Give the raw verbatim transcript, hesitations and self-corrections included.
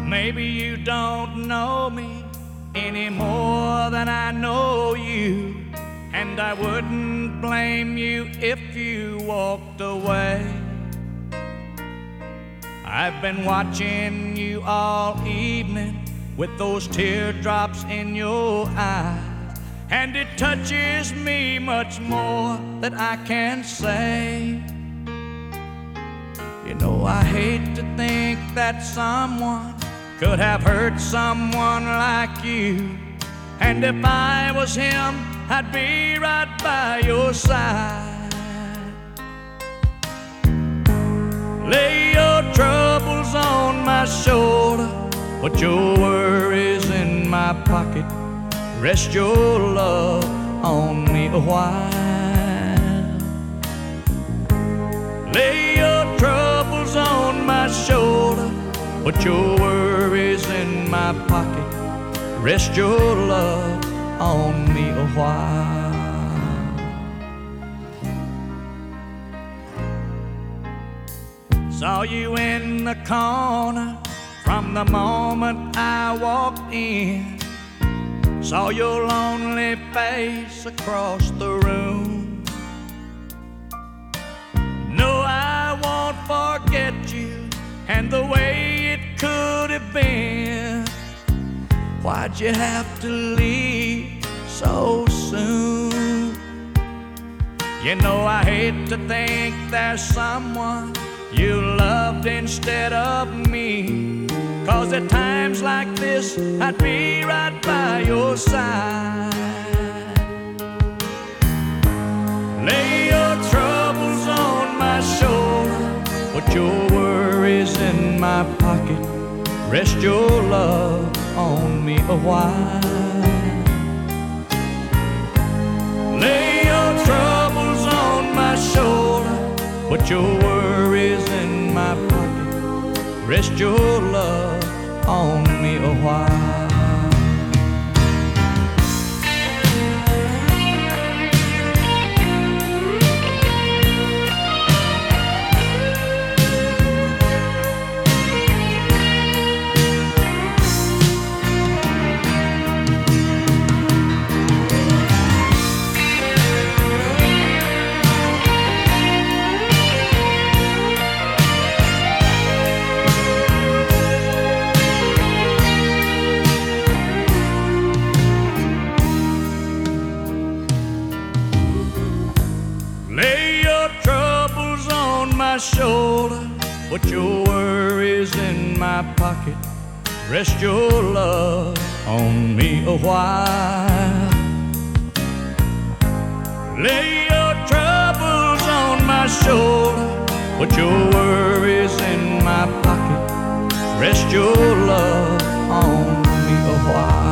Maybe you don't know me any more than I know you, and I wouldn't blame you if you walked away. I've been watching you all evening with those teardrops in your eyes, and it touches me much more than I can say. You know, I hate to think that someone could have hurt someone like you, and if I was him, I'd be right by your side. Lay your troubles on my shoulder, put your worries in my pocket, rest your love on me a while. Lay your troubles on my shoulder, put your worries in my pocket, rest your love on me a while. Saw you in the corner from the moment I walked in. Saw your lonely face across the room. No, I won't forget you and the way it could have been. Why'd you have to leave so soon? You know, I hate to think there's someone you loved instead of me, 'cause at times like this I'd be right by your side. Lay your troubles on my shoulder, put your worries in my pocket, rest your love on me a while. Lay your troubles on my shoulder, put your worries in my pocket, rest your love on me a while. Lay your troubles on my shoulder, put your worries in my pocket, rest your love on me a while. Lay your troubles on my shoulder, put your worries in my pocket, rest your love on me a while.